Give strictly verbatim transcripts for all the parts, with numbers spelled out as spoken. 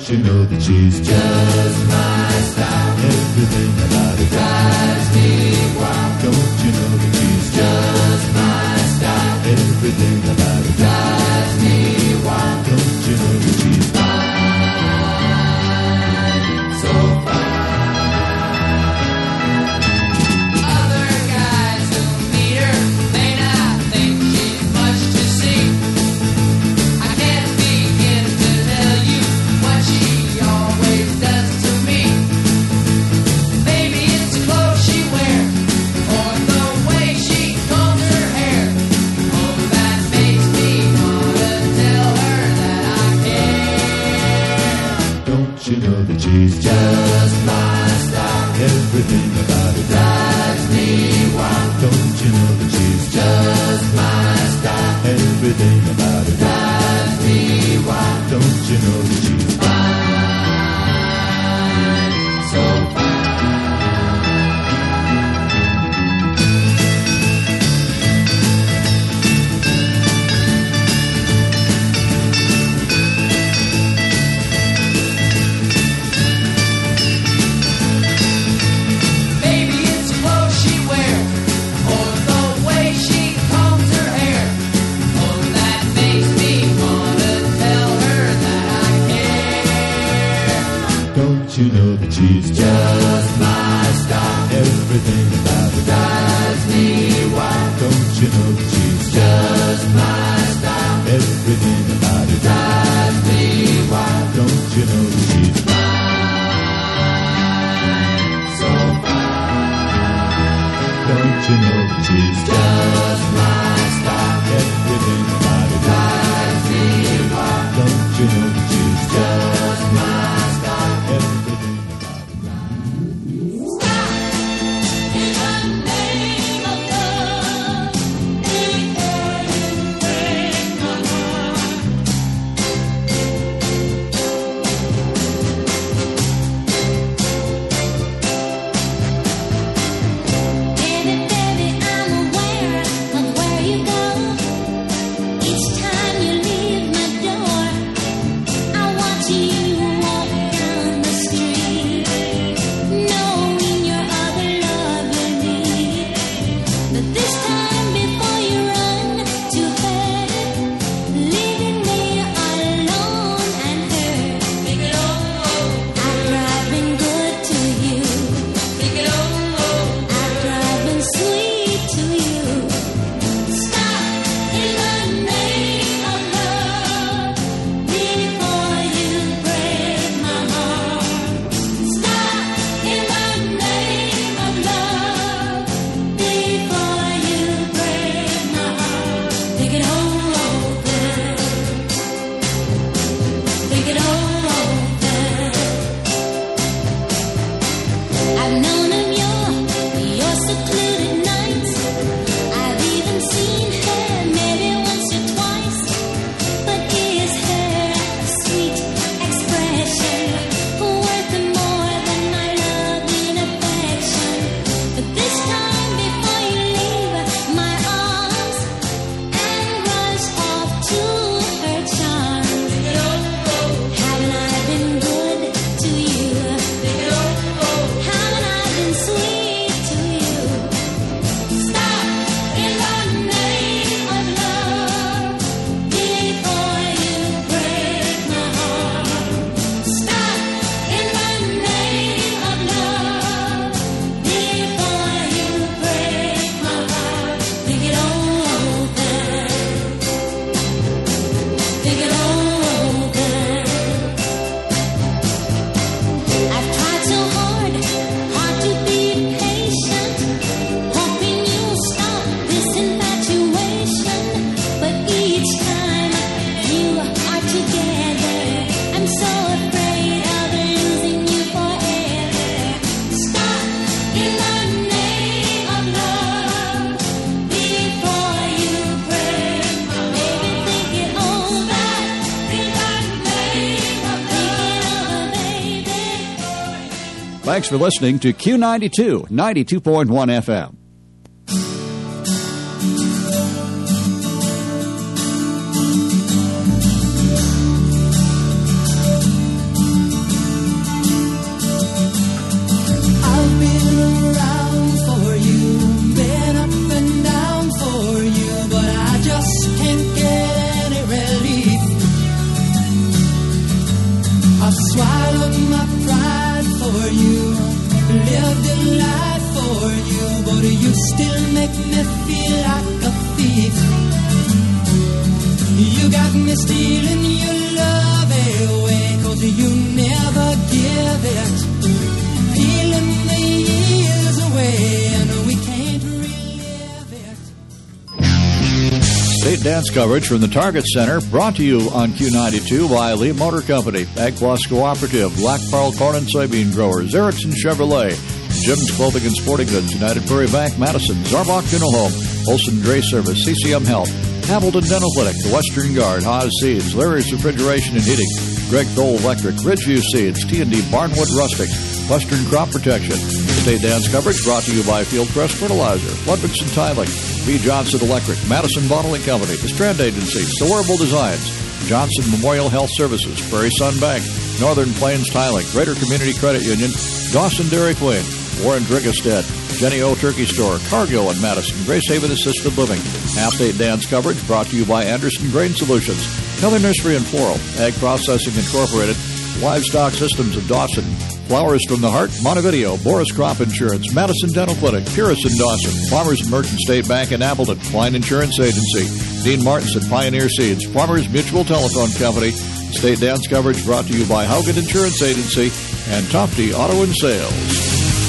you know that she's just my style? Everything about her drives me wild. Don't you know that she's just my style? Everything about her drives me wild. Don't you know that she's fine, so fine. Other guys who meet her may not think she's much to see. I can't begin to tell you what she always does to me. Maybe it's the clothes she wears, or the way she combs her hair. Oh, that makes me wanna tell her that I care. Don't you know that she's just my style? Everything about her drives me wild. Don't you know that she's just my style? Everything about her drives me wild. Don't you know that she's fine, so fine. Maybe it's the clothes she wears, or the way she combs her hair. Oh, that makes me wanna tell her that I care. Don't you know that she's just my style? Everything about her drives me wild. Don't you know that she's just my style? Everything about her drives me wild. Don't you know that she's fine, so fine. Don't you know that she's just my style? Everything about her drives me wild. Don't you know that she's just my style? Everything about her drives me wild. In the name of love, before you break my heart. Baby, baby, I'm aware of where you go. Each time you leave my door, I watch you walk down the street, knowing your other love you need. But this time before you run to her, leaving me alone and hurt. Take it over. After I've been good to you, take it over. After I've been sweet to you, stop in the name of love before you break my heart. Stop in the name of love before you break my heart. Think it over. Think it over. I've known of your, your secluded nights. I've even seen her maybe once or twice. But is her sweet expression worth more than my love and affection? But this time before you leave my arms and rush off to her charms, haven't I been good to you? Haven't I been sweet to you? Stop in the name of love before you break my heart. Stop in the name of love before you break my heart. Think it over. Think it over. I've tried so hard, hard to be patient, hoping you'll stop this infatuation. But each time you are together, I'm so afraid of losing you forever. Stop in the name of love before you break my heart. Baby, think it over. In the name of love, baby. Thanks for listening to Q ninety-two, ninety-two point one F M. I swallowed my pride for you, lived a life for you, but you still make me feel like a thief. You got me stealing your love away, 'cause you never give it, peeling the years away, and we can't relive it. State dance coverage from the Target Center, brought to you on Q ninety-two by Lee Motor Company, Ag Plus Cooperative, Black Pearl Corn and Soybean Growers, Erickson Chevrolet, Jim's Clothing and Sporting Goods, United Prairie Bank, Madison, Zarbach Funeral Home, Olson Dray Service, C C M Health, Hamilton Dental Clinic, The Western Guard, Haas Seeds, Larry's Refrigeration and Heating, Greg Thole Electric, Ridgeview Seeds, T and D Barnwood Rustic, Western Crop Protection. State dance coverage brought to you by Fieldcrest Fertilizer, Ludwigson Tiling, B. Johnson Electric, Madison Bottling Company, The Strand Agency, Sowerable Designs, Johnson Memorial Health Services, Prairie Sun Bank, Northern Plains Tiling, Greater Community Credit Union, Dawson Dairy Queen, Warren Driggestead, Jenny O Turkey Store, Cargill and Madison, Grace Haven Assisted Living. Half-State dance coverage brought to you by Anderson Grain Solutions, Keller Nursery and Floral, Ag Processing Incorporated, Livestock Systems of Dawson, Flowers from the Heart, Montevideo, Boris Crop Insurance, Madison Dental Clinic, Purison Dawson, Farmers and Merchant State Bank in Appleton, Klein Insurance Agency, Dean Martinson, Pioneer Seeds, Farmers Mutual Telephone Company. State dance coverage brought to you by Haugen Insurance Agency and Tofty Auto and Sales.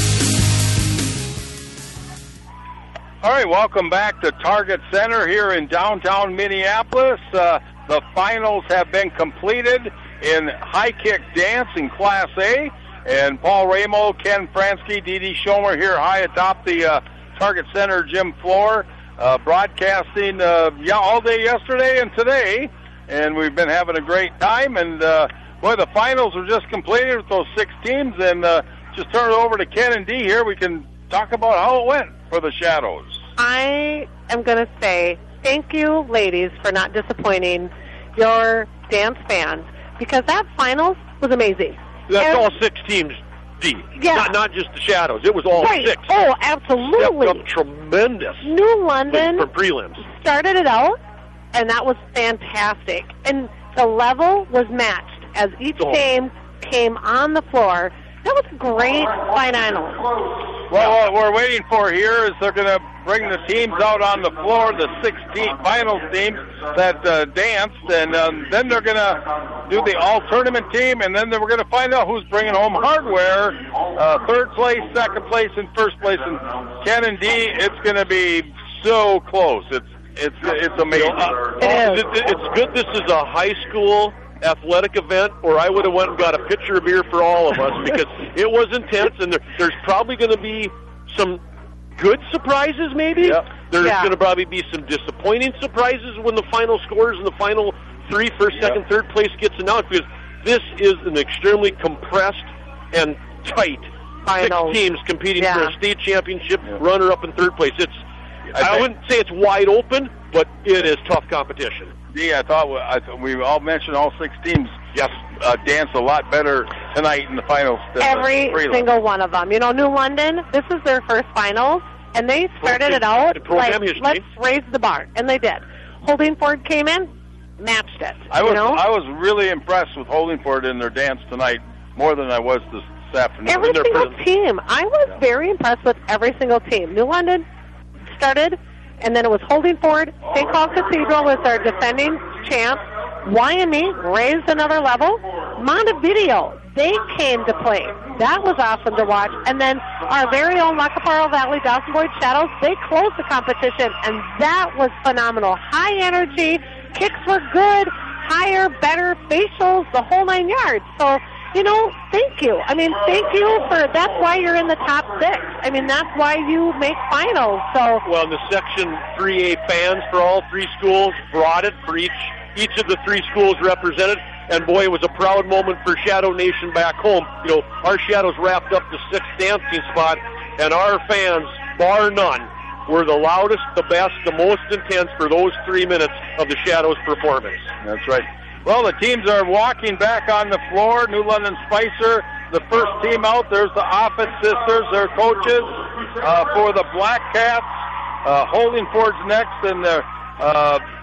All right, welcome back to Target Center here in downtown Minneapolis. Uh, the finals have been completed in high kick dance in Class A. And Paul Ramo, Ken Fransky, Dee Dee Schomer here high atop the uh, Target Center gym floor, uh, broadcasting uh, yeah, all day yesterday and today. And we've been having a great time. And, uh, boy, the finals were just completed with those six teams. And uh, just turn it over to Ken and Dee here. We can talk about how it went for the Shadows. I am going to say thank you, ladies, for not disappointing your dance fans, because that finals was amazing. That's and, all six teams, D. Yeah. Not, not just the Shadows. It was all right. six. Oh, absolutely. Stepped up tremendous. New London for prelims. Started it out, and that was fantastic. And the level was matched as each Oh. team came on the floor. That was a great finals. Well, what we're waiting for here is they're going to bring the teams out on the floor, the sixteen finals teams that uh, danced, and um, then they're going to do the all-tournament team, and then we're going to find out who's bringing home hardware, uh, third place, second place, and first place. And Ken and Dee, it's going to be so close. It's it's it's amazing. It is. It- It's good this is a high school athletic event, or I would have went and got a pitcher of beer for all of us, because it was intense, and there, there's probably going to be some good surprises, maybe. Yep. There's Yeah. going to probably be some disappointing surprises when the final scores and the final three, first, second, Yep. third place gets announced, because this is an extremely compressed and tight Finals. six teams competing Yeah. for a state championship, runner-up in third place. It's I I, think- wouldn't say it's wide open, but it is tough competition. Dee, I thought we, I, th- we all mentioned all six teams Yes. uh, danced a lot better tonight in the finals than Every the prelim. single one of them. You know, New London, this is their first finals, and they started it out In program like, history. let's raise the bar, and they did. Holdingford came in, matched it. I was you know? I was really impressed with Holdingford in their dance tonight, more than I was this, this afternoon. Every their single presence. team. I was very impressed with every single team. New London started, and then it was Holdingford. Saint Paul Cathedral was our defending champ. Y M E raised another level. Montevideo, they came to play. That was awesome to watch. And then our very own Lacaparo Valley Dawson Boyd Shadows, they closed the competition, and that was phenomenal. High energy, kicks were good, higher, better, facials, the whole nine yards. So, you know, thank you. I mean, thank you for, that's why you're in the top six. I mean, that's why you make finals. So, Well, the Section three A fans for all three schools brought it for each each of the three schools represented, and boy, it was a proud moment for Shadow Nation back home. You know, our Shadows wrapped up the sixth dancing spot, and our fans, bar none, were the loudest, the best, the most intense for those three minutes of the Shadows' performance. That's right. Well, the teams are walking back on the floor. New London Spicer, the first team out. There's the Offit sisters, their coaches. Uh, for the Black Cats, uh, Holdingford's next, and the uh,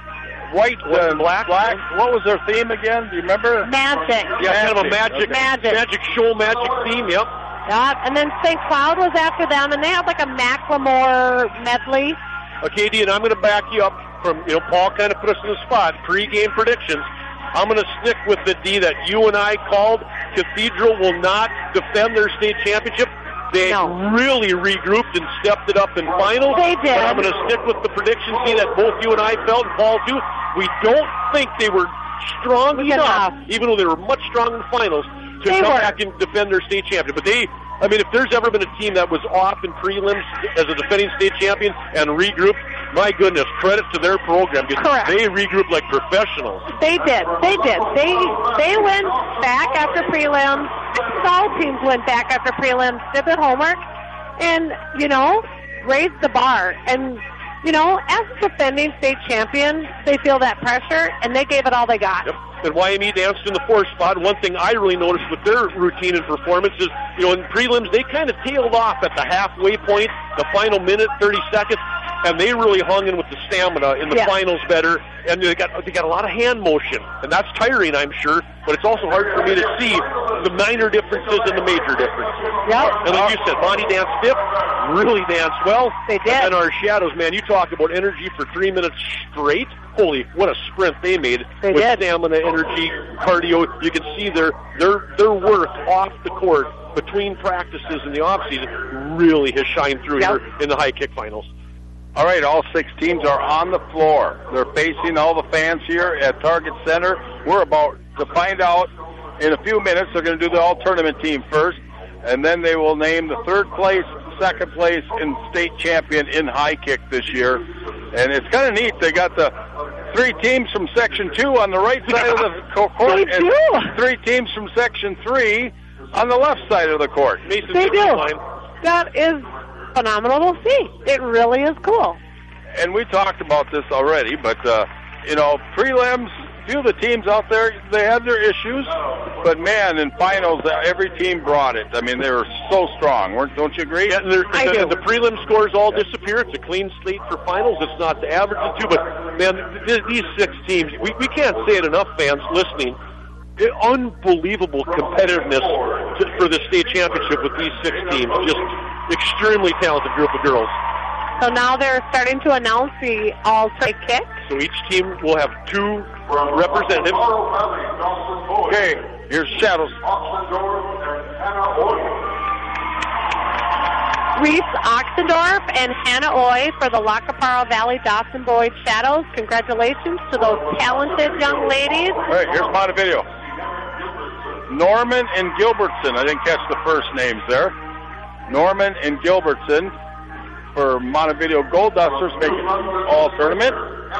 white, White uh, and black. black. What was their theme again? Do you remember? Magic. Yeah, kind of a Magic. magic, Magic. magic show, magic theme. Yep. Yeah, and then Saint Cloud was after them, and they had like a Macklemore medley. Okay, Dee, and I'm going to back you up from, you know, Paul kind of put us in the spot. Pre-game predictions. I'm going to stick with the D that you and I called. Cathedral will not defend their state championship. They No. really regrouped and stepped it up in finals. They did. But I'm going to stick with the prediction, D, that both you and I felt, and Paul too. We don't think they were strong enough, Enough. even though they were much stronger in finals, to They come were. back and defend their state championship. But they, I mean, if there's ever been a team that was off in prelims as a defending state champion and regrouped, my goodness, credit to their program because Correct. they regrouped like professionals. They did. They did. They they went back after prelims. All teams went back after prelims, did their homework, and, you know, raised the bar. And, you know, as defending state champion, they feel that pressure, and they gave it all they got. Yep. And Y M E danced in the fourth spot. One thing I really noticed with their routine and performance is, you know, in prelims, they kind of tailed off at the halfway point, the final minute, thirty seconds, and they really hung in with the stamina in the Yeah. finals better. And they got they got a lot of hand motion, and that's tiring, I'm sure. But it's also hard for me to see the minor differences and the major differences. Yep. And like you said, Monty danced stiff, really danced well. They did. And our shadows, man, you talk about energy for three minutes straight. Holy, what a sprint they made They with did. stamina, energy, cardio. You can see their their their work off the court between practices in the off season really has shined through Yep. here in the high kick finals. All right, all six teams are on the floor. They're facing all the fans here at Target Center. We're about to find out in a few minutes. They're going to do the all-tournament team first, and then they will name the third place, second place, and state champion in high kick this year. And it's kind of neat. They got the three teams from Section two on the right side of the co- court, They and do. three teams from Section three on the left side of the court. Mason They Dixon do. line. That is phenomenal to see. It really is cool. And we talked about this already, but, uh, you know, prelims, a few of the teams out there, they had their issues, but, man, in finals, uh, every team brought it. I mean, they were so strong. Weren't, don't you agree? Yeah, and they're- I the, do. the prelim scores all disappear. It's a clean slate for finals. It's not the average of two, but man, th- these six teams, we, we can't say it enough, fans listening. The unbelievable competitiveness to, for the state championship with these six teams. Just extremely talented group of girls. So now they're starting to announce the all-state kick. So each team will have two representatives. Okay, here's Shadows. Reese Oxendorf and Hannah Oy for the Lacaparo Valley Dawson Boyd Shadows. Congratulations to those talented young ladies. All right, here's Montevideo. Norman and Gilbertson. I didn't catch the first names there. Norman and Gilbertson for Montevideo Gold Dusters making all tournament.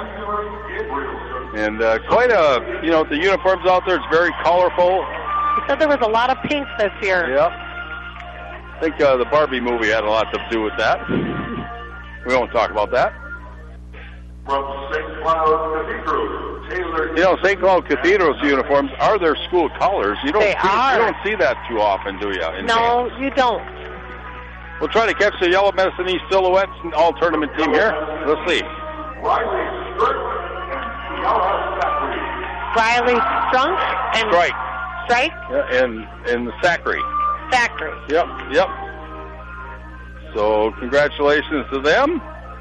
And uh, quite a, you know, the uniforms out there, it's very colorful. He said there was a lot of pink this year. Yep. I think uh, the Barbie movie had a lot to do with that. We won't talk about that. From Saint Cloud Cathedral, Taylor. You know, Saint Cloud Cathedral's uniforms are their school colors. You don't They see, are. You don't see that too often, do you? in No, you don't. We'll try to catch the Yellow Medicine East Silhouettes and all-tournament team here. Let's see. Riley Strickland and Kiara Zachary. Riley Strunk and Strike. Strike Yeah, and, and the Zachary. Factory. Yep, yep. So, congratulations to them.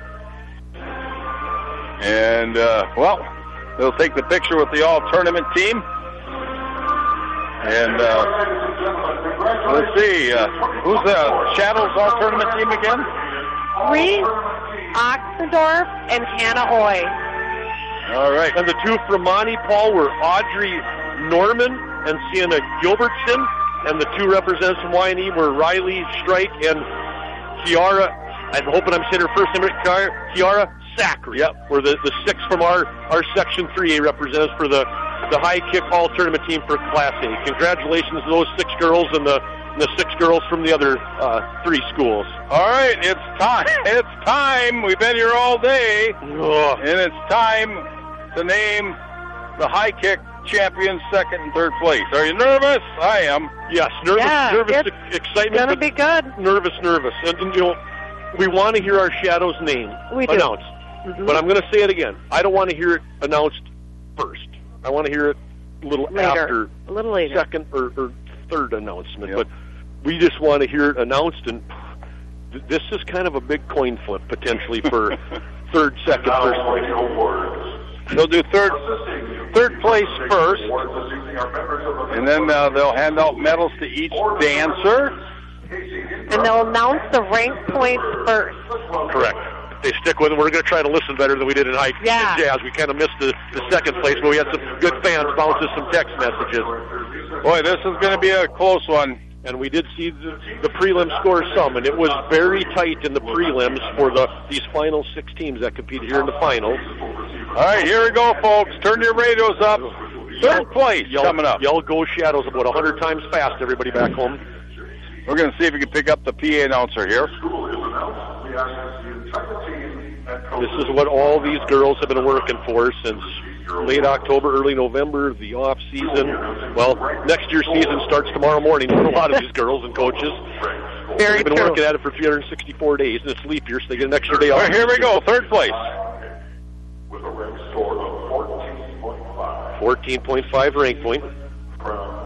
And, uh, well, they'll take the picture with the all-tournament team. And, uh, let's see, uh, who's the Shadows all-tournament team again? Reese Oxendorf and Hannah Oy. All right. And the two from Monty Paul were Audrey Norman and Sienna Gilbertson. And the two representatives from Y and E were Riley Strike and Kiara, I'm hoping I'm saying her first name right, Kiara, Kiara Zachary. Yep. Were the, the six from our, our Section three A representatives for the, the high kick all tournament team for Class A. Congratulations to those six girls and the, and the six girls from the other uh, three schools. All right, it's time. It's time. We've been here all day. Ugh. And it's time to name the high kick champions, second and third place. Are you nervous? I am. Yes, nervous, Yeah, nervous, it's excitement. Gonna but be good. nervous, nervous. And, and, you know, we want to hear our Shadows name We do. announced. Mhm. But I'm going to say it again. I don't want to hear it announced first. I want to hear it a little Later. after A little later. second or, or third announcement. Yep. But we just want to hear it announced, and th- this is kind of a big coin flip potentially for third, second, Now, first for place. the awards. They'll do third third place first, Awards assisting our members of the and then uh, they'll hand out medals to each dancer. And they'll announce the rank points first. Correct. They stick with it. We're going to try to listen better than we did in high Yeah. in jazz. We kind of missed the, the second place, but we had some good fans bounce us some text messages. Boy, this is going to be a close one. And we did see the, the prelim score some, and it was very tight in the prelims for the these final six teams that competed here in the finals. All right, here we go, folks. Turn your radios up. Third place Yell, coming up. Yell Go Shadows about one hundred times fast, everybody back home. We're going to see if we can pick up the P A announcer here. school is announced. We ask you to check the team and This is what all these girls have been working for since late October, early November, the off season. Well, next year's season starts tomorrow morning for a lot of these girls and coaches. Very They've been true. working at it for three hundred sixty-four days, and it's leap year, so they get an extra day All off. right, here we go. Third place. with a rank score of fourteen point five fourteen point five rank point. from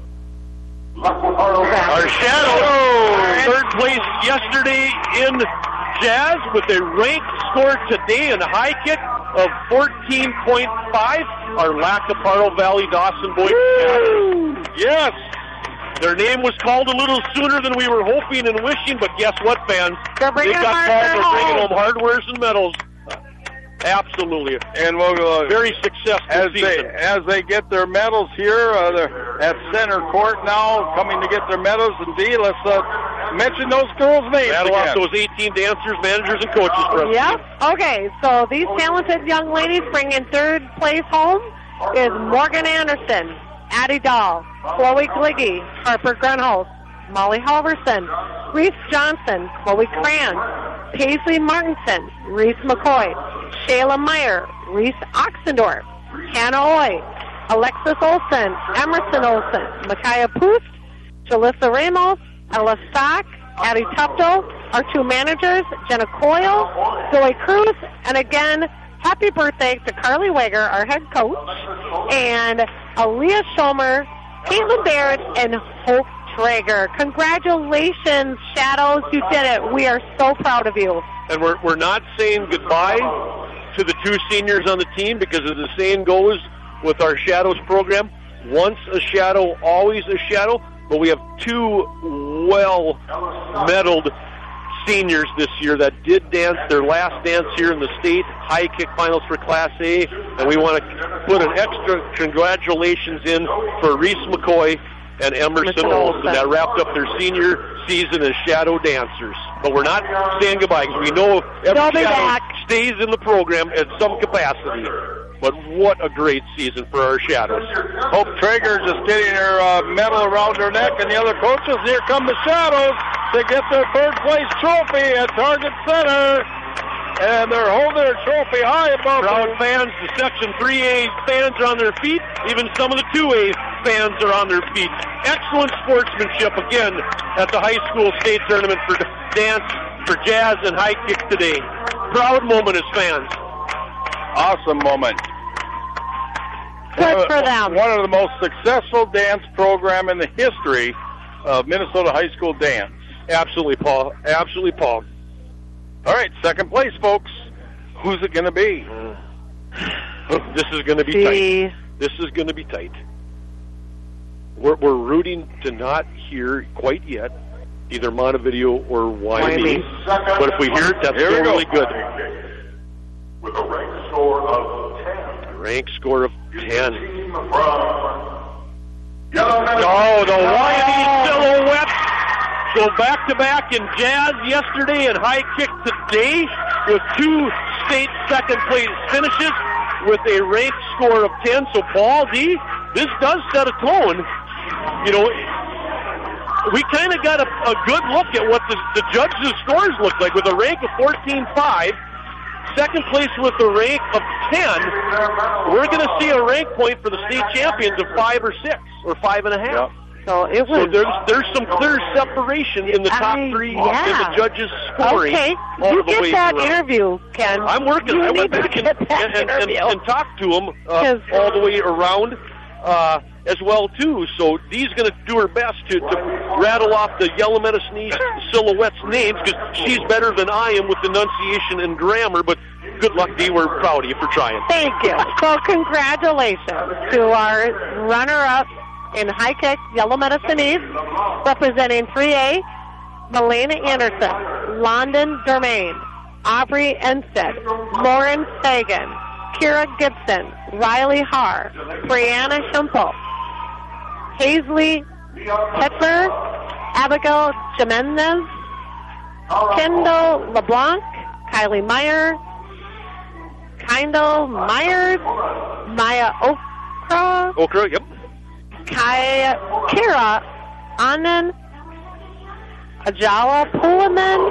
Lackawanna. Our Shadows, third place yesterday in jazz with a rank score today in high kick of fourteen point five. Our Lackaparro Valley Dawson boys. Yes! Their name was called a little sooner than we were hoping and wishing, but guess what, fans? They're bringing they got hardware called. They're bringing home. home hardwares and medals. Absolutely. And we'll uh, Very successful as they season. as they get their medals here, uh, they're at center court now, coming to get their medals. And Dee, let's uh, mention those girls' names Rattle off again. those eighteen dancers, managers, and coaches for us. Yep. Okay, so these talented young ladies bringing third place home is Morgan Anderson, Addie Dahl, Chloe Gliggy, Harper Grunholz, Molly Halverson, Reese Johnson, Chloe Cran, Paisley Martinson, Reese McCoy, Shayla Meyer, Reese Oxendorf, Hannah Oy, Alexis Olson, Emerson Olson, Micaiah Poost, Jalissa Ramos, Ella Stock, Addie Tufto, our two managers, Jenna Coyle, Zoe Cruz, and again, happy birthday to Carly Wager, our head coach, and Aaliyah Schomer, Caitlin Barrett, and Hope Traeger. Congratulations, Shadows, you did it. We are so proud of you. And we're we're not saying goodbye to the two seniors on the team because, as the saying goes with our Shadows program, once a Shadow, always a Shadow. But we have two well-medaled seniors this year that did dance their last dance here in the state high kick finals for Class A, and we want to put an extra congratulations in for Reese McCoy and Emerson Emerson Olson Olson. that wrapped up their senior season as Shadow dancers. But we're not saying goodbye because we know every They'll be Shadow back. stays in the program at some capacity. But what a great season for our Shadows. Hope Traeger just getting her uh, medal around her neck, and the other coaches. Here come the Shadows to get their third place trophy at Target Center, and they're holding their trophy high above Proud them. fans, the Section three A fans are on their feet. Even some of the two A fans are on their feet. Excellent sportsmanship again at the high school state tournament for dance, for jazz, and high kick today. Proud moment as fans. Awesome moment. Good One of- for them. One of the most successful dance program in the history of Minnesota high school dance. Absolutely, Paul. Absolutely, Paul. All right, second place, folks. Who's it going to be? This is going to be tight. Gee. This is going to be tight. We're, we're rooting to not hear quite yet either Montevideo or Wyoming. Wyoming. But if we hear it, that's Here we still go. really good. With a rank score of ten. Rank score of ten. Team from Yellow Medal. Oh, the Wyoming Silhouettes go back-to-back in jazz yesterday and high kick today with two state second-place finishes with a rank score of ten. So, Paul D., this does set a tone. You know, we kind of got a, a good look at what the, the judges' scores look like with a rank of fourteen five. Second place with a rank of ten. We're going to see a rank point for the state champions of five or six or five and a half. So it was. So there's there's some clear separation in the top I- three yeah. in the judges' scoring. Okay, all you the get way that throughout. interview, Ken. I'm working. You I need went to back and, get that and, and, and, interview. and talked to him uh, 'Cause- all the way around uh, as well too. So Dee's going to do her best to, to rattle off the Yellow Medicine East silhouette's names because she's better than I am with enunciation and grammar. But good luck, Dee. We're proud of you for trying. Thank you. So congratulations to our runner-up in high kick, Yellow Medicine East, representing three A, Melena Anderson, London Dermain, Aubrey Enstead, Lauren Sagan, Kira Gibson, Riley Haar, Brianna Hempel, Hazley Petler, Abigail Jimenez, Kendall LeBlanc, Kylie Meyer, Kendall Myers, Maya Okra, Okra, yep. Kai, Kira Anand, Ajala Pullman,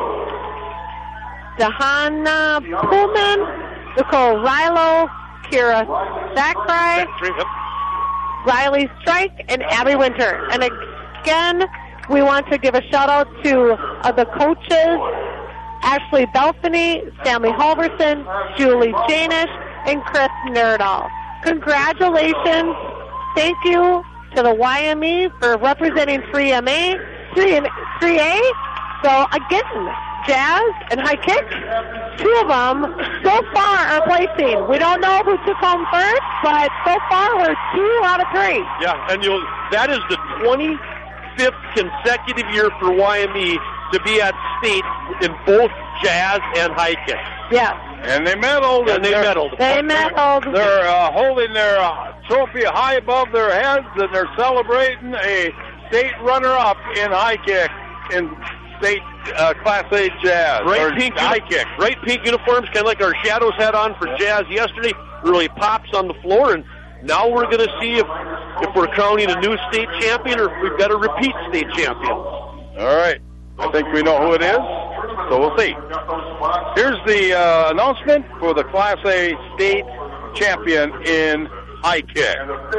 Dahana Pullman, Nicole Rilo, Kira Zachary, Yep. Riley Strike, and Abby Winter. And again, we want to give a shout out to uh, the coaches, Ashley Belfany, Stanley Halverson, Julie Janish, and Chris Nerdahl. Congratulations. Thank you to the Y M E for representing three M A, three A. So again, Jazz and high kick, two of them so far are placing. We don't know who took home first, but so far we're two out of three. Yeah, and you'll, that is the twenty-fifth consecutive year for Y M E to be at state in both jazz and high kick. Yes. And they medaled. And they they're- medaled. They medaled. They're uh, holding their uh, trophy high above their heads, and they're celebrating a state runner-up in high kick in state uh, Class A jazz. Bright or pink, high uni- kick. bright pink uniforms, kind of like our Shadows had on for jazz yesterday, really pops on the floor. And now we're going to see if if we're crowning a new state champion or if we've got a repeat state champion. All right. I think we know who it is, so we'll see. Here's the uh, announcement for the Class A state champion in high kick.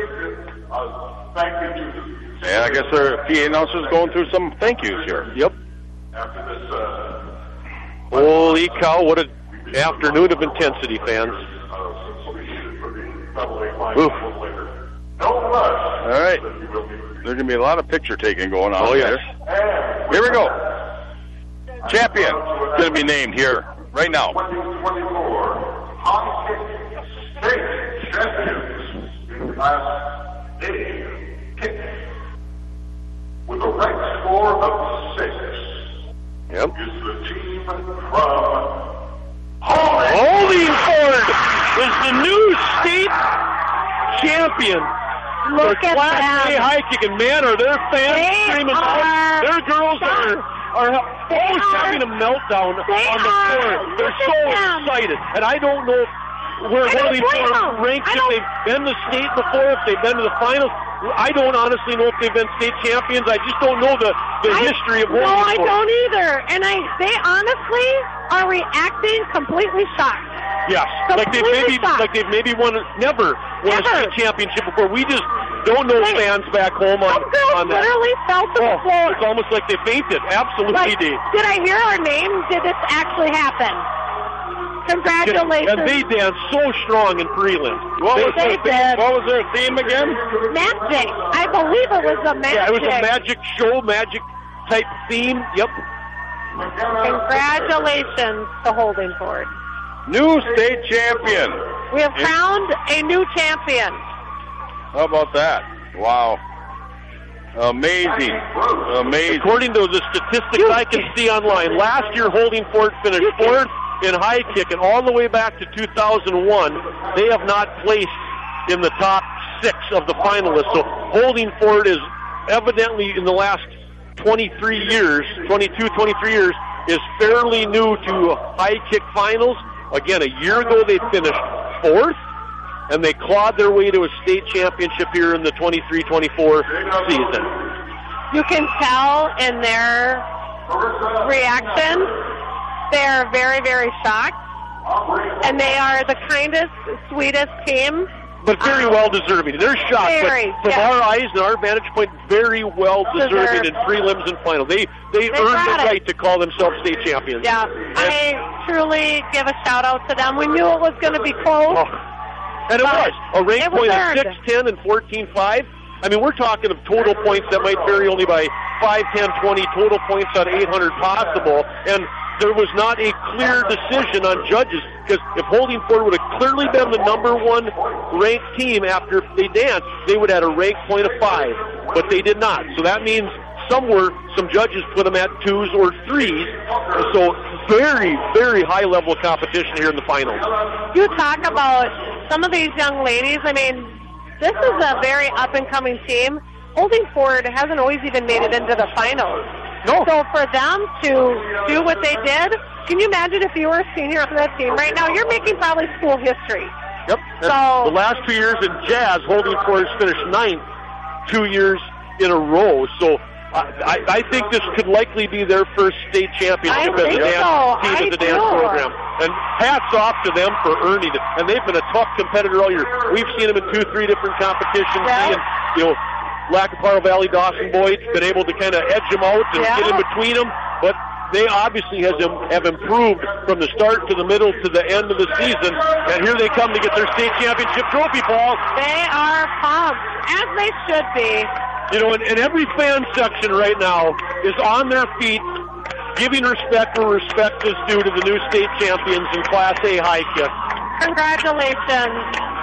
And I guess our P A announcer's going through some thank yous here. Yep. After this, uh, Holy cow, what an afternoon of intensity, fans. Oof. All right. There's going to be a lot of picture taking going on Oh, yes. here. Here we go. Champion going to be named here right now. twenty twenty-four high kick state champions in Class A kick with a rank score of six Yep. is the team from Holdingford is the new state champion. Look for at Class that. A high kick, and man, are their fans They screaming! are Their girls are are almost are- having a meltdown they on the are. floor. They're Look so at them. excited, and I don't know where I don't blame Holdingford them. ranks, I if don't- they've been to state before, if they've been to the finals. I don't honestly know if they've been state champions. I just don't know the, the I- history of No, I Holdingford. don't either. And I, they honestly are reacting completely shocked. Yes, like they've Completely maybe shocked. like they've maybe won never won a Never. state championship before. We just don't know Hey, fans back home on, Some girls on that. literally fell to the Oh, floor. it's almost like they fainted. Absolutely, Like, Dave. did I hear our name? Did this actually happen? Congratulations. And they danced so strong in prelim. What They was, their did. theme, what was their theme again? Magic. I believe it was a magic. Yeah, it was a magic show, magic type theme. Yep. Congratulations to Holdingford. New state champion. We have crowned a new champion. How about that? Wow. Amazing. Amazing. According to the statistics I can see online, last year Holdingford finished fourth in high kick, and all the way back to two thousand one, they have not placed in the top six of the finalists. So Holdingford is evidently in the last twenty-three years, twenty-two, twenty-three years, is fairly new to high kick finals. Again, a year ago they finished fourth, and they clawed their way to a state championship here in the twenty-three twenty-four season. You can tell in their reaction, they're very, very shocked. And they are the kindest, sweetest team but very Um, well deserving. They're shocked, very, but from yeah. our eyes and our vantage point, very well deserving Deserved. in prelims and finals. They they, They earned got the it. right to call themselves state champions. Yeah, I truly give a shout out to them. We knew it was going to be close. Oh. And it But was a rank it was point of earned. six ten and fourteen five. I mean, we're talking of total points that might vary only by five, ten, twenty total points on eight hundred possible. And there was not a clear decision on judges, because if Holding Ford would have clearly been the number one ranked team after they danced, they would have had a rank point of five. But they did not. So that means somewhere some judges put them at twos or threes. So very, very high level of competition here in the finals. You talk about some of these young ladies. I mean, this is a very up-and-coming team. Holding Ford hasn't always even made it into the finals. No. So for them to do what they did, can you imagine if you were a senior on that team right now? You're making probably school history. Yep. And So- the last two years in Jazz, Holding Ford has finished ninth two years in a row. So I, I, I think this could likely be their first state championship I as a think dance so. team I as a dance do. program. And hats off to them for earning it. And they've been a tough competitor all year. We've seen them in two, three different competitions. Yeah. Seeing, you know, Lackaparro Valley Dawson boys been able to kind of edge them out and Yeah. get in between them. But they obviously has have improved from the start to the middle to the end of the season. And here they come to get their state championship trophy, Paul. They are pumped, as they should be. You know, and, and every fan section right now is on their feet, giving respect where respect is due to the new state champions in Class A high kick. Congratulations.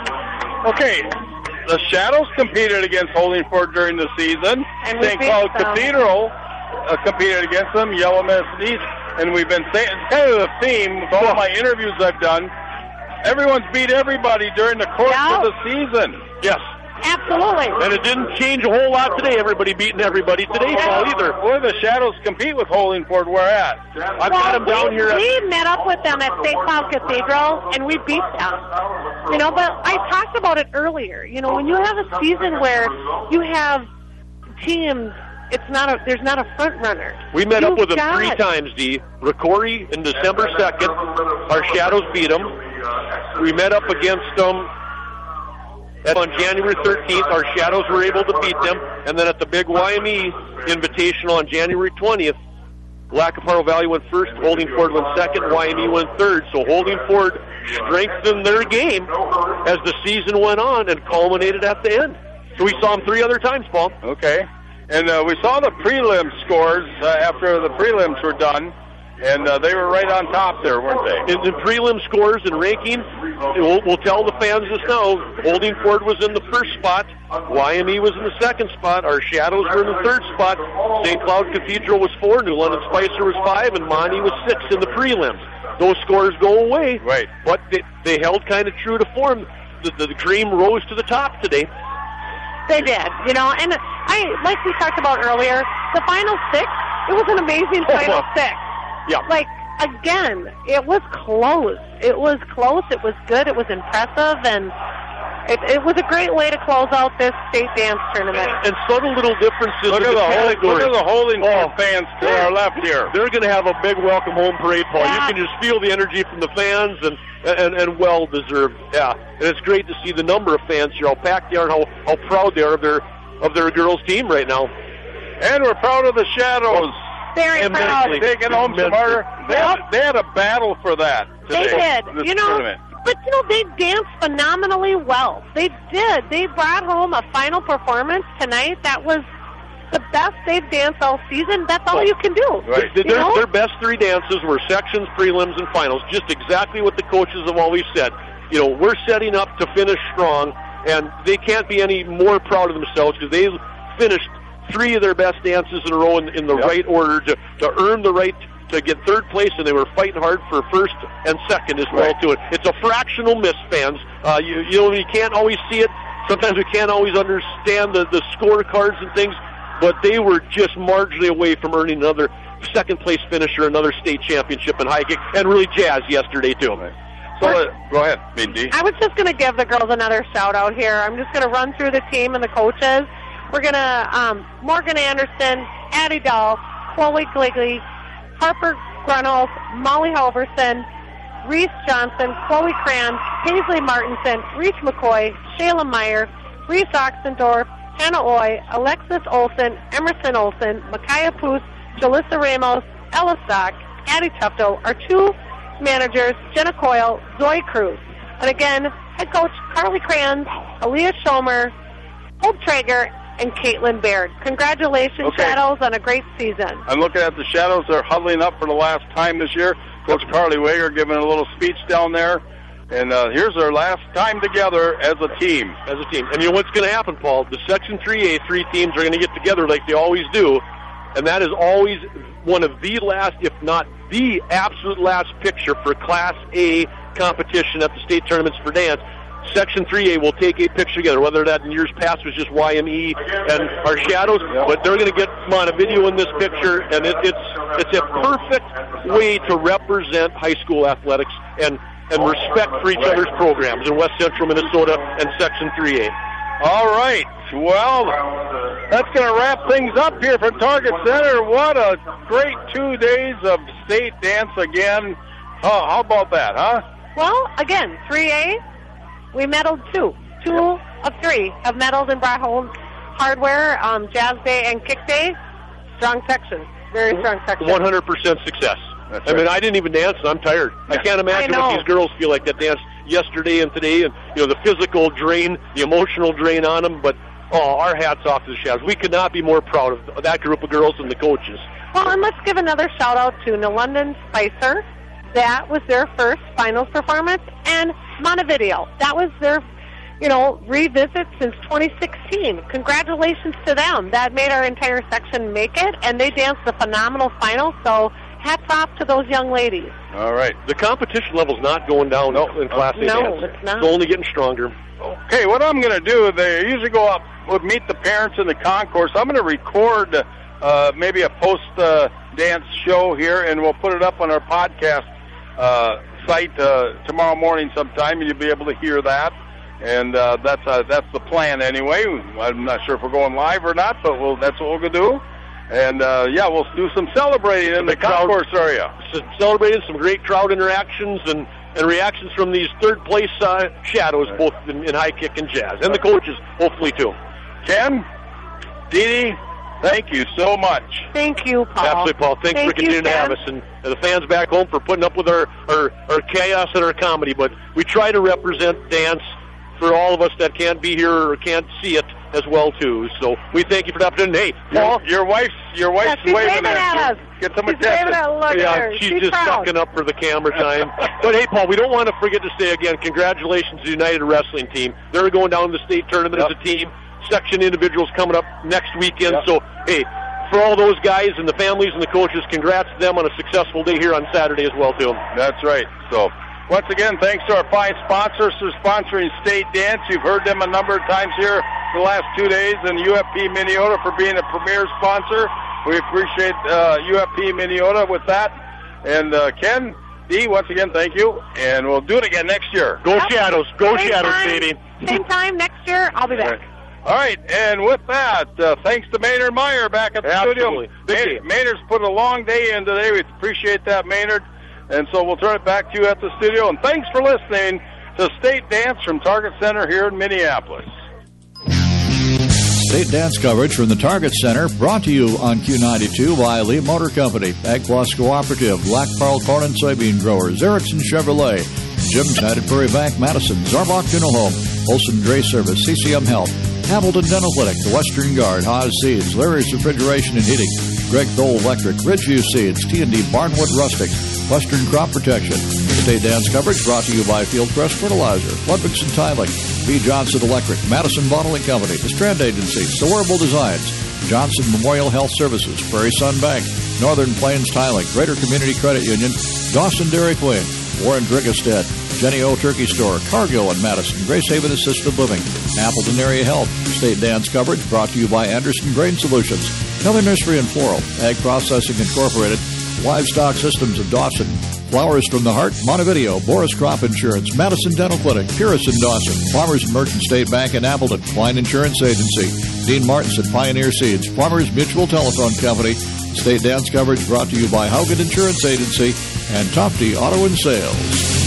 Okay, the Shadows competed against Holding Ford during the season. And we Saint beat Cloud them. Cathedral uh, competed against them, Yellow Medicine East, and we've been saying, it's kind of the theme with all my interviews I've done. Everyone's beat everybody during the course Yeah. of the season. Yes. Absolutely. And it didn't change a whole lot today. Everybody beating everybody today, Paul, either. Where the Shadows compete with Holding Ford, where at? I've got them down we, here. At, we met up with them at Saint Cloud Cathedral, and we beat them. You know, but I talked about it earlier. You know, when you have a season where you have teams, it's not a there's not a front runner. we met up You've with them got- three times, D. Ricori in December second. Our Shadows beat them. We met up against them on January thirteenth. Our Shadows were able to beat them. And then at the big Y M E Invitational on January twentieth, Lackaparro Valley went first, Holding Ford went second, Y M E went third. So Holding Ford strengthened their game as the season went on and culminated at the end. So we saw them three other times, Paul. Okay. And uh, we saw the prelim scores uh, after the prelims were done, and uh, they were right on top there, weren't they? In the prelim scores and ranking, we'll, we'll tell the fans this now. Holding Ford was in the first spot. Y M E was in the second spot. Our Shadows were in the third spot. Saint Cloud Cathedral was four. New London Spicer was five. And Monty was six in the prelims. Those scores go away. Right. But they, they held kind of true to form. The, the, the cream rose to the top today. They did, you know, and I like we talked about earlier, the final six, it was an amazing final six. Yeah. Like, again, it was close. It was close, it was good, it was impressive, and it, it was a great way to close out this state dance tournament. And subtle little differences Look in at the, the whole, categories. look at the Holding Ford Oh. fans to our left here. They're going to have a big welcome home parade, Paul. Yeah. You can just feel the energy from the fans, and and, and well deserved. Yeah, and it's great to see the number of fans here, how packed they are, and how, how proud they are of their of their girls' team right now. And we're proud of the Shadows. Very And proud. mentally. Taking home some Immensely. harder. They, had, they had a battle for that They today, did, this you know, tournament. but you know, they danced phenomenally well. They did. They brought home a final performance tonight that was the best they've danced all season. That's all you can do. Right. Their, You know? their best three dances were sections, prelims, and finals. Just exactly what the coaches have always said. You know, we're setting up to finish strong, and they can't be any more proud of themselves because they finished three of their best dances in a row in, in the Yep. right order to, to earn the right to get third place, and they were fighting hard for first and second as well, Right. too. It's a fractional miss, fans. Uh, you, you know, you can't always see it. Sometimes we can't always understand the, the scorecards and things, but they were just marginally away from earning another second place finish or another state championship in high kick, and really Jazz yesterday, too. So, uh, go ahead, Mindy. I was just going to give the girls another shout out here. I'm just going to run through the team and the coaches. We're going to, um, Morgan Anderson, Addie Dahl, Chloe Gligley, Harper Grunholz, Molly Halverson, Reese Johnson, Chloe Kranz, Paisley Martinson, Reach McCoy, Shayla Meyer, Reese Oxendorf, Hannah Oy, Alexis Olson, Emerson Olson, Micaiah Poos, Jalissa Ramos, Ella Stock, Addie Tufto, our two managers, Jenna Coyle, Zoe Cruz. And again, head coach Carly Kranz, Aaliyah Schomer, Hope Traeger, and Caitlin Baird. Congratulations, Okay. Shadows, on a great season. I'm looking at the Shadows. They're huddling up for the last time this year. Coach Carly Wager giving a little speech down there. And uh, here's their last time together as a team. As a team. And you know what's going to happen, Paul? The Section three A three teams are going to get together like they always do. And that is always one of the last, if not the absolute last picture for Class A competition at the state tournaments for dance. Section three A will take a picture together, whether that in years past was just Y M E and our Shadows, but they're going to get on a video in this picture, and it, it's it's a perfect way to represent high school athletics and, and respect for each other's programs in West Central Minnesota and Section three A. All right. Well, that's going to wrap things up here for Target Center. What a great two days of state dance again. Oh, how about that, huh? Well, again, three A, we medaled two. Two of three have medaled and brought home hardware, um, Jazz Day and Kick Day. Strong section. Very strong section. one hundred percent success. That's I mean, right. I didn't even dance, and I'm tired. I can't imagine I what know. these girls feel like that danced yesterday and today, and you know the physical drain, the emotional drain on them. But oh, our hats off to the Shadows. We could not be more proud of that group of girls and the coaches. Well, and let's give another shout out to New London Spicer. That was their first finals performance, and Montevideo. That was their, you know, revisit since twenty sixteen. Congratulations to them. That made our entire section make it, and they danced a phenomenal final. So hats off to those young ladies. All right. The competition level's not going down in Class A No, dance. it's not. It's only getting stronger. Okay, what I'm going to do, they usually go up, we'll meet the parents in the concourse. I'm going to record uh, maybe a post-dance uh, show here, and we'll put it up on our podcast uh, site uh, tomorrow morning sometime, and you'll be able to hear that. And uh, that's uh, that's the plan anyway. I'm not sure if we're going live or not, but we'll, that's what we're going to do. And, uh, yeah, we'll do some celebrating in the, The crowd- concourse area. So celebrating some great crowd interactions and, and reactions from these third-place uh, Shadows, both in, in high kick and jazz, and the coaches, hopefully, too. Ken, Dee Dee, thank you so much. Thank you, Paul. Absolutely, Paul. Thanks Thank for continuing you, to have Ken. us, and, and the fans back home for putting up with our, our, our chaos and our comedy. But we try to represent dance for all of us that can't be here or can't see it as well, too. So we thank you for the opportunity. Hey, Paul. Your, your wife's your wife's Yeah, she's waving waving at us. Get some She's attention. waving at- look at Yeah, her. she's, She's just proud. sucking up for the camera time. But hey, Paul, we don't want to forget to say again, congratulations to the United Wrestling team. They're going down to the state tournament Yep. as a team. Section individuals coming up next weekend. Yep. So, hey, for all those guys and the families and the coaches, congrats to them on a successful day here on Saturday as well, too. That's right. So, once again, thanks to our fine sponsors for sponsoring State Dance. You've heard them a number of times here the last two days, and U F P Minneota for being a premier sponsor. We appreciate uh, U F P Minneota with that. And uh, Ken, Dee, once again, thank you. And we'll do it again next year. Go Yep. Shadows. Go Same Shadows, time, baby. Same time next year, I'll be back. All right, and with that, uh, thanks to Maynard Meyer back at the Absolutely. studio. Big Maynard, game. Maynard's put a long day in today. We appreciate that, Maynard. And so we'll turn it back to you at the studio. And thanks for listening to State Dance from Target Center here in Minneapolis. State dance coverage from the Target Center brought to you on Q ninety-two by Lee Motor Company, Ag Plus Cooperative, Black Pearl Corn and Soybean Growers, Erickson Chevrolet, Jim's United Prairie Bank Madison, Zarbach Funeral Home, Olson Dray Service, C C M Health, Hamilton Dental Clinic, The Western Guard, Haas Seeds, Larry's Refrigeration and Heating, Greg Dole Electric, Ridgeview Seeds, T and D Barnwood Rustic, Western Crop Protection. State dance coverage brought to you by Fieldcrest Fertilizer, Ludwigson Tiling, B. Johnson Electric, Madison Bottling Company, The Strand Agency, Sowirable Designs, Johnson Memorial Health Services, Prairie Sun Bank, Northern Plains Tiling, Greater Community Credit Union, Dawson Dairy Queen, Warren Driggestead, Jenny O Turkey Store, Cargill and Madison, Grace Haven Assisted Living, Appleton Area Health. State dance coverage brought to you by Anderson Grain Solutions, Heather Nursery and Floral, Ag Processing Incorporated, Livestock Systems of Dawson, Flowers from the Heart, Montevideo, Boris Crop Insurance, Madison Dental Clinic, Purist in Dawson, Farmers and Merchant State Bank in Appleton, Klein Insurance Agency, Dean Martins at Pioneer Seeds, Farmers Mutual Telephone Company. State dance coverage brought to you by Haugen Insurance Agency and Tofty Auto and Sales.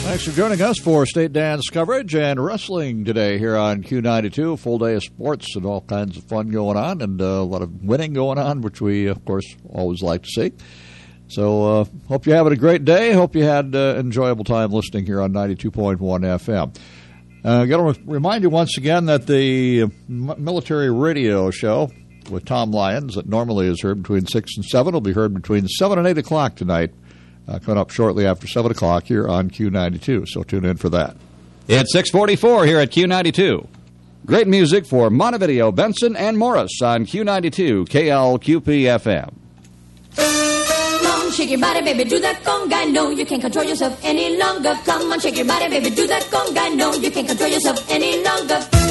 Thanks for joining us for State Dance coverage and wrestling today here on Q ninety-two. Full day of sports and all kinds of fun going on, and uh, a lot of winning going on, which we, of course, always like to see. So uh, hope you're having a great day. Hope you had an uh, enjoyable time listening here on ninety-two point one F M. I uh, got to remind you once again that the military radio show with Tom Lyons that normally is heard between six and seven will be heard between seven and eight o'clock tonight. Uh, coming up shortly after seven o'clock here on Q ninety-two, so tune in for that. It's six forty-four here at Q ninety-two. Great music for Montevideo, Benson, and Morris on Q ninety-two, K L Q P F M. Come on, shake your body, baby, do that conga. No, you can't control yourself any longer. Come on, shake your body, baby, do that conga. No, you can't control yourself any longer.